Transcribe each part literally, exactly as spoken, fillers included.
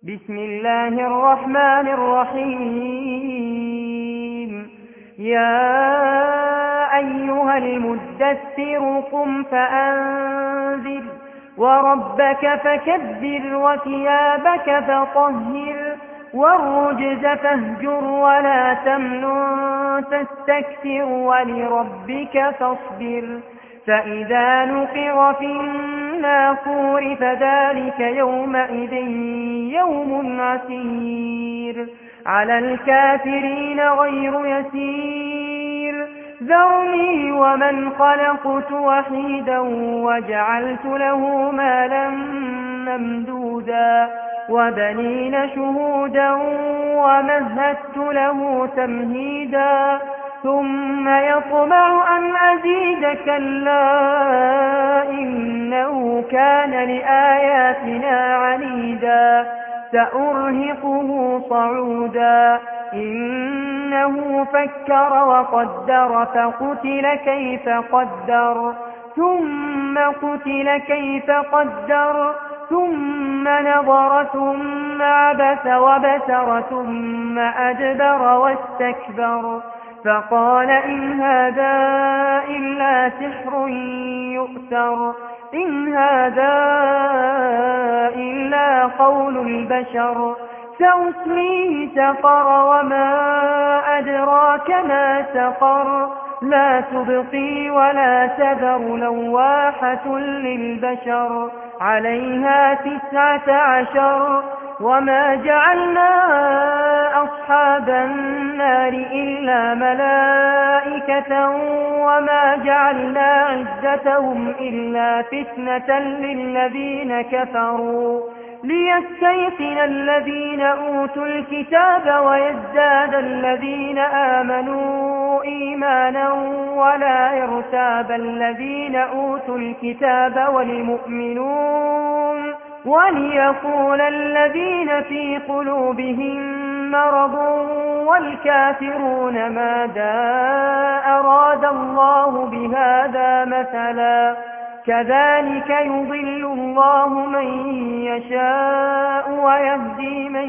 بسم الله الرحمن الرحيم. يا أيها المدثر قم فأنذر وربك فكبر وثيابك فطهر والرجز فاهجر ولا تمنن تستكثر ولربك فاصبر. فإذا نقر في الناقور فذلك يومئذ يوم عسير على الكافرين غير يسير. ذرني ومن خلقت وحيدا وجعلت له مالا ممدودا وبنين شهودا ومهدت له تمهيدا ثم يطمع أن أزيد كلا إنه كان لآياتنا عنيدا سأرهقه صعودا. إنه فكر وقدر فقتل كيف قدر ثم قتل كيف قدر ثم نظر ثم عبس وبسر ثم أدبر واستكبر فقال إن هذا إلا سحر يؤثر إن هذا إلا قول البشر. سأصليه سقر وما أدراك ما سقر لا تبقي ولا تذر لواحة للبشر عليها تسعة عشر. وما جعلنا أصحاب النار إلا ملائكة وما جعلنا عدتهم إلا فتنة للذين كفروا ليستيقن الذين أوتوا الكتاب ويزداد الذين آمنوا إيمانا ولا يرتاب الذين أوتوا الكتاب والمؤمنون وليقول الذين في قلوبهم مرض والكافرون ماذا أراد الله بهذا مثلا. كذلك يضل الله من يشاء ويهدي من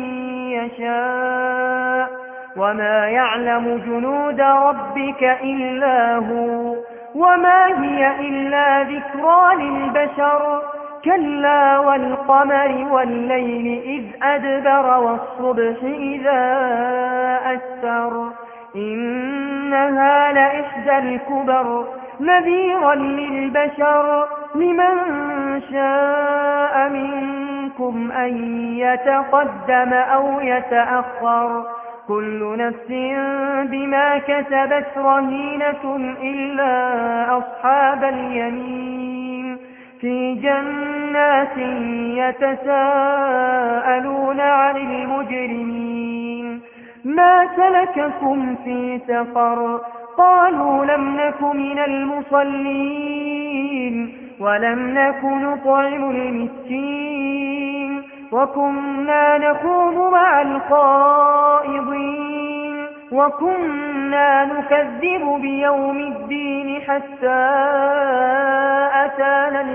يشاء وما يعلم جنود ربك إلا هو وما هي إلا ذكرى للبشر. كلا والقمر والليل إذ أدبر والصبح إذا أسفر إنها لإحدى الكبر نذيرا للبشر لمن شاء منكم أن يتقدم أو يتأخر. كل نفس بما كسبت رهينة إلا أصحاب اليمين في جنات يتساءلون عن المجرمين ما سلككم في سقر قالوا لم نك من المصلين ولم نك نطعم المسكين وكنا نخوض مع الخائضين وكنا نكذب بيوم الدين حتى أتانا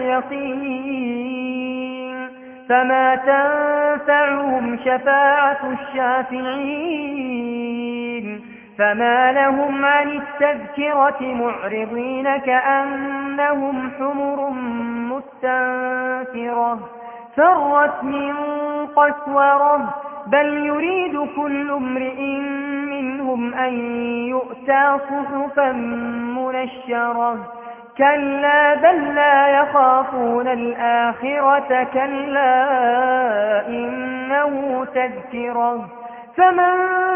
اليقين فما تنفعهم شفاعة الشافعين. فما لهم عن التذكرة معرضين كأنهم حمر مستنفرة فرت من قسورة بل يريد كل امرئ منهم أن يؤتى صحفا منشرة كلا بل لا يخافون الآخرة كلا إنه تذكرة فمن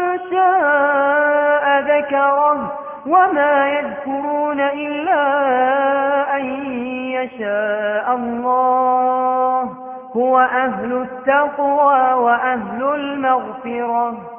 شاء ذكره وما يذكرون إلا أن يشاء الله هو أهل التقوى وأهل المغفرة.